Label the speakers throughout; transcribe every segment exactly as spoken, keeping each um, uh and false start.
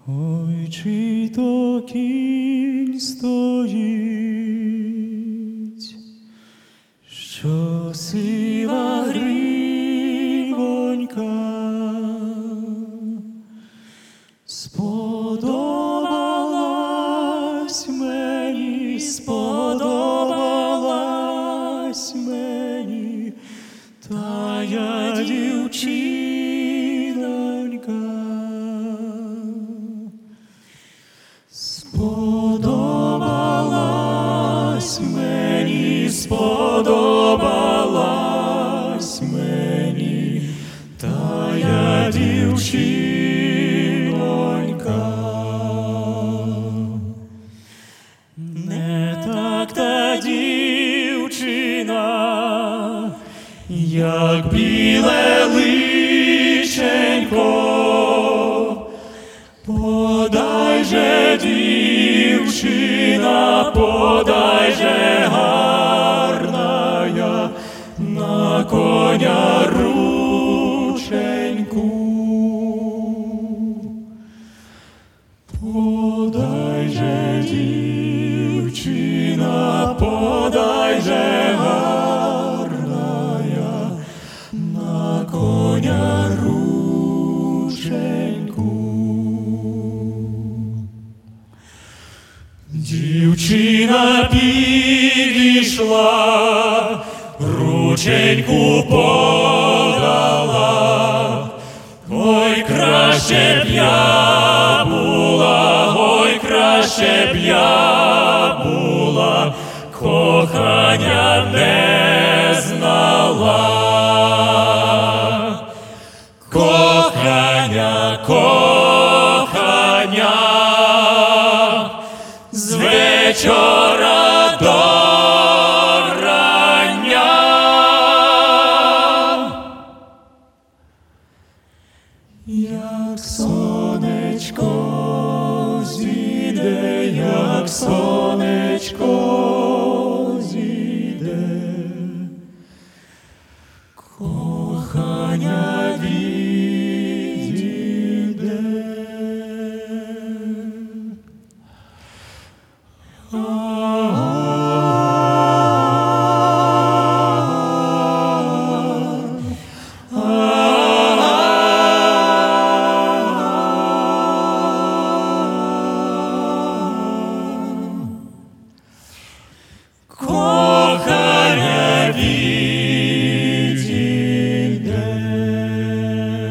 Speaker 1: Ой, чи то кінь стоїть, що сива гривонька сподобалась мені, сподобалась мені, тая дівчинонька. Сподобалась мені, сподобалась мені, тая дівчинонька. Не так та дівчина, як біле личенько, подай же, дівчина, подай же гарная, на коня рученьку. Подай же, дівчина, подай же гарная, на коня рученьку. Дівчина підійшла, рученьку подала. Ой, краще б я була, ой, краще б я була, кохання не знала. Кохання, кохання, з вечора до рання. Як сонечко зійде, як сонечко зійде, кохання відійде. Кохання відійде.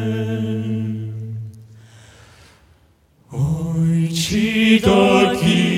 Speaker 1: Ой, чи то